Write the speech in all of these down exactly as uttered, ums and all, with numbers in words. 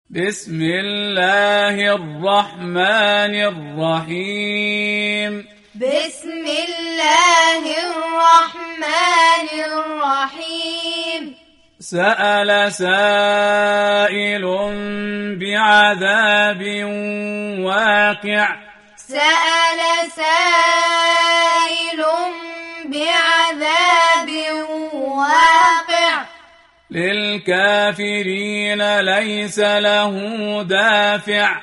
بسم الله الرحمن الرحيم بسم الله الرحمن الرحيم سأل سائل بعذاب واقع سأل سائل بعذاب واقع للكافرين ليس له دافع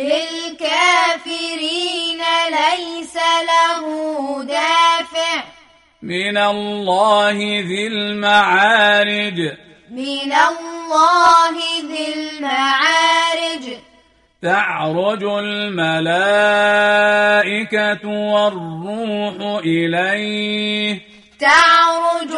للكافرين ليس له دافع من الله ذي المعارج من الله ذي المعارج تعرج الملائكة والروح إليه تعرج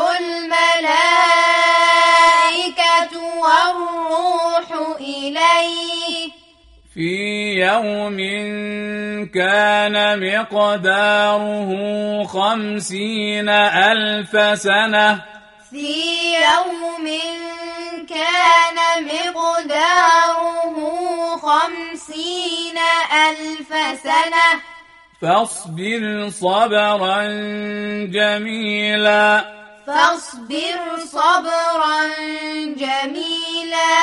الملائكة والروح إليه في يوم كان مقداره خمسين ألف سنة في يوم كان مقداره خمسين ألف سنة فاصبر صبرا جميلا فاصبر صبرا جميلا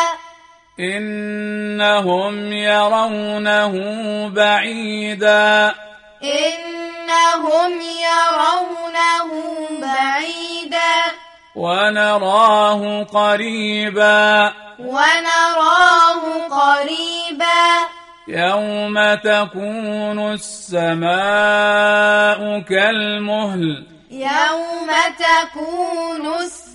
إنهم يرونه بعيدا إنهم يرونه بعيدا ونراه قريبا ونراه قريبا يوم تكون السماء كالمهل يوم تكون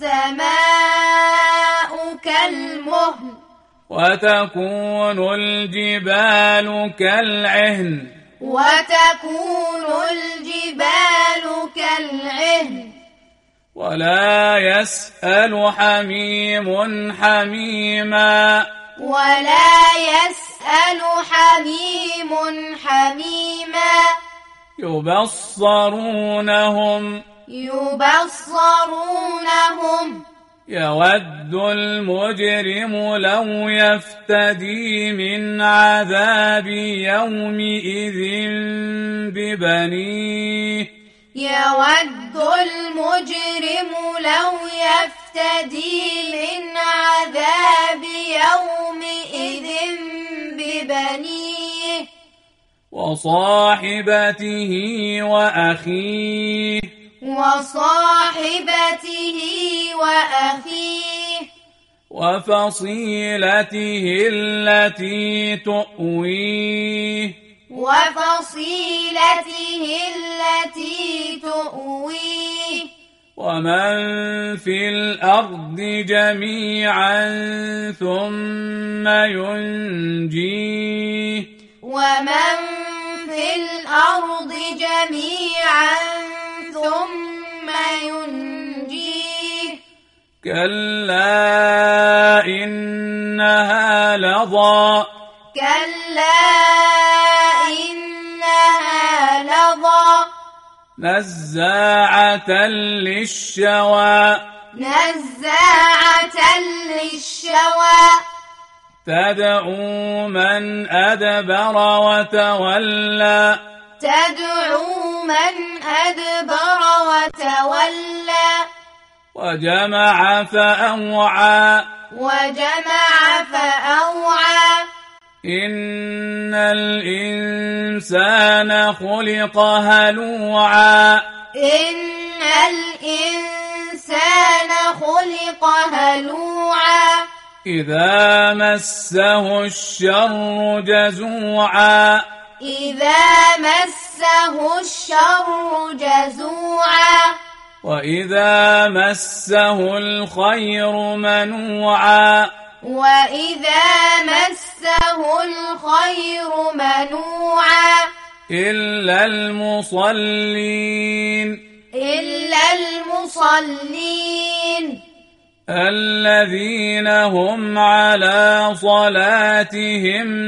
السماء كالمهل وتكون الجبال كالعهن وتكون الجبال كالعهن ولا يسأل حميم حميما ولا يسأل حميم حميما يبصرونهم يبصرونهم يود المجرم لو يفتدي من عذاب يومئذ ببنيه يود المجرم لو يفتدي من عذاب يومئذ ببنيه وصاحبته وأخيه وصاحبته وأخيه وفصيلته التي تؤويه وفصيلته التي تؤويه ومن في الأرض جميعا ثم ينجيه ومن في الأرض جميعا ثم ينجيه كلا إنها لظى كلا إنها لظى نزاعة للشوى نزاعة للشوى تدعو من أدبر وتولى تدعو من أدبر وتولى وجمع فأوعى وجمع فأوعى إن الإنسان خلق هلوعا إن الإنسان خلق هلوعا إذا مسه الشر جزوعا إذا مسه الشر جزوعا وإذا مسه الخير منوعا وإذا مسه الخير منوعا إلا المصلين إلا المصلين الذين هم على صلاتهم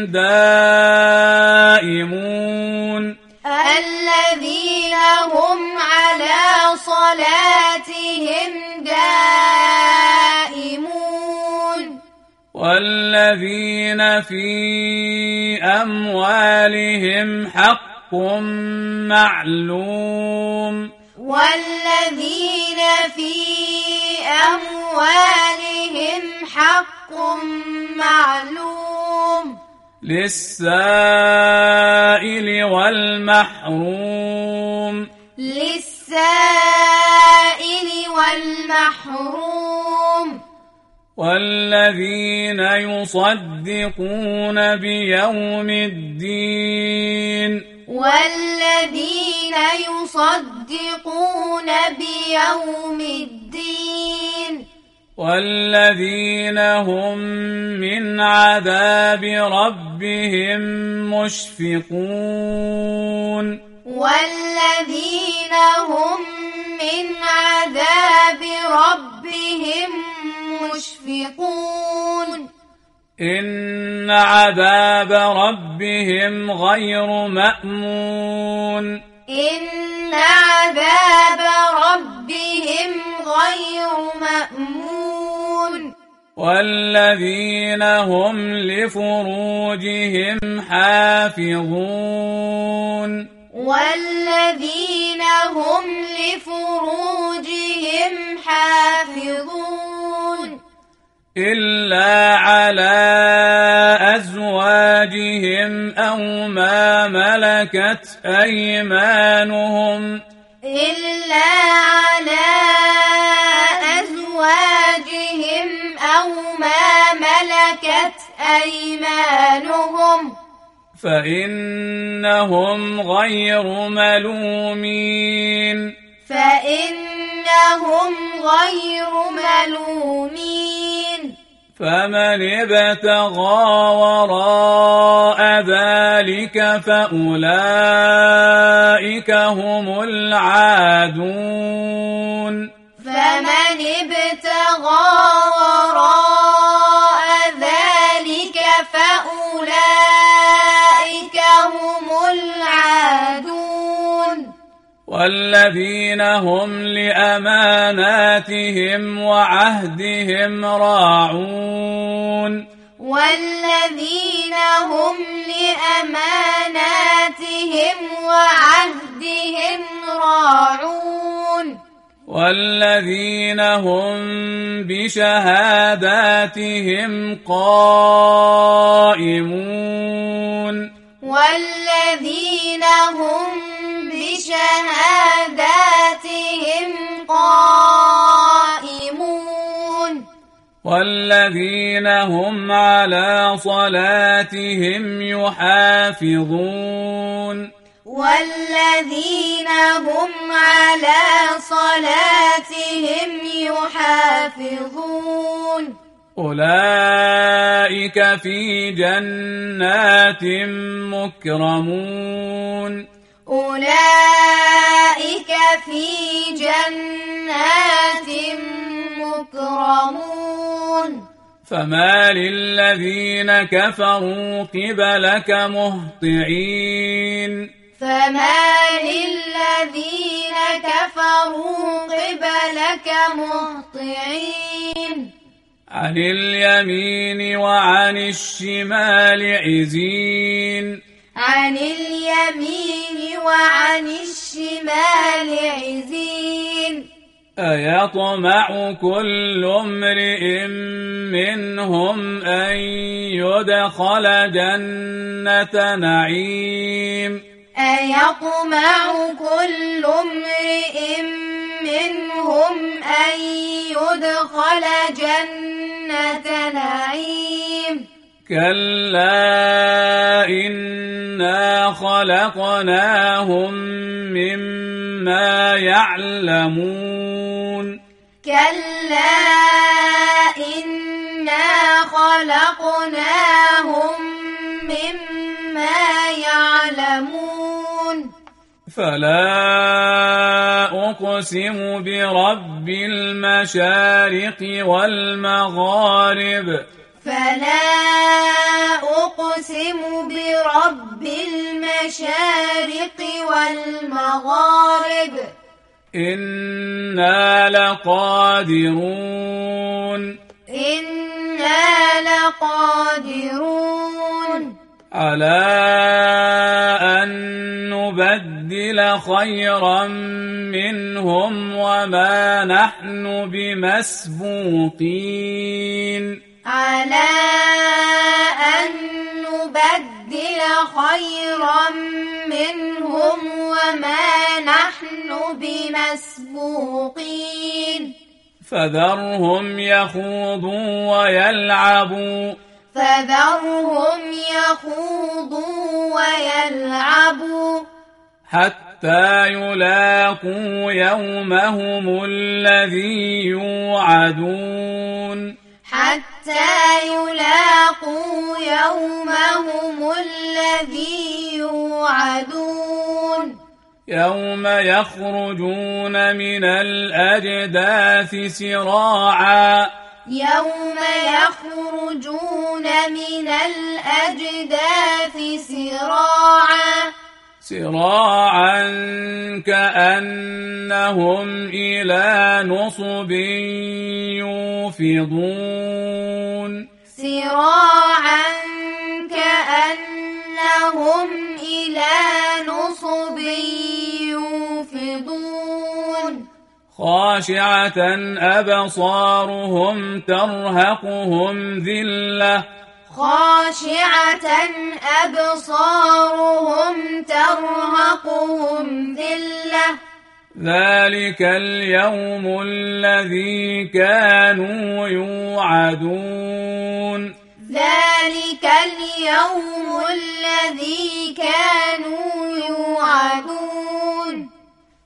دائمون الذين هم على صلاتهم دائمون والذين في أموالهم حق معلوم والذين في أموالهم حق معلوم للسائل والمحروم للسائل والمحروم والذين يصدقون بيوم الدين والذين يصدقون بيوم الدين والذين هم من عذاب ربهم مشفقون والذين هم من عذاب ربهم مشفقون إن عذاب ربهم غير مأمون إن عذاب ربهم غير مأمون والذين هم لفروجهم حافظون والذين هم لفروجهم حافظون إلا على أزواجهم أو ما ملكت أيمانهم إلا على أزواجهم أو ما ملكت أيمانهم فإنهم غير ملومين فإنهم غير ملومين فمن ابتغى وراء ذلك فأولئك هم العادون فمن ابتغى وراء ذلك فأولئك هم العادون والذين هم لأماناتهم وعهدهم راعون والذين هم لأماناتهم وعهدهم راعون والذين هم بشهاداتهم قائمون والذين هم بشهاداتهم قائمون والذين هم على صلاتهم يحافظون والذين هم على صلاتهم يحافظون أولئك في جنات مكرمون أولئك في جنات مكرمون فما للذين كفروا قبلك مهطعين فما للذين كفروا قبلك مهطعين عن اليمين وعن الشمال عزين عن اليمين وعن الشمال عزين أيطمع كل امرئ منهم أن يدخل جنة نعيم أيطمع كل امرئ منهم أن يدخل جنة نعيم كلا إنا خلقناهم مما يعلمون كلا إنا خلقناهم مما يعلمون فلا أقسم برب المشارق والمغارب فلا أقسم برب المشارق والمغارب إنا لقادرون إنا لقادرون لقادرون على أن نبدل خيرا منهم وما نحن بمسبوقين على أن نبدل خيرا منهم وما نحن بمسبوقين فذرهم يخوضوا ويلعبوا فذرهم يخوضوا ويلعبوا حتى يلاقوا يومهم الذي يوعدون حتى يلاقوا يومهم الذي يوعدون يوم يخرجون من الأجداث سراعا يوم يخرجون من الأجداث سراعا سراعا كأنهم إلى نصب يوفضون سراعا كأنهم إلى نصب يوفضون خاشعة أبصارهم ترهقهم ذلة خاشعة أبصارهم ترهقهم ذلة ذلك اليوم الذي كانوا يوعدون ذلك اليوم الذي كانوا يوعدون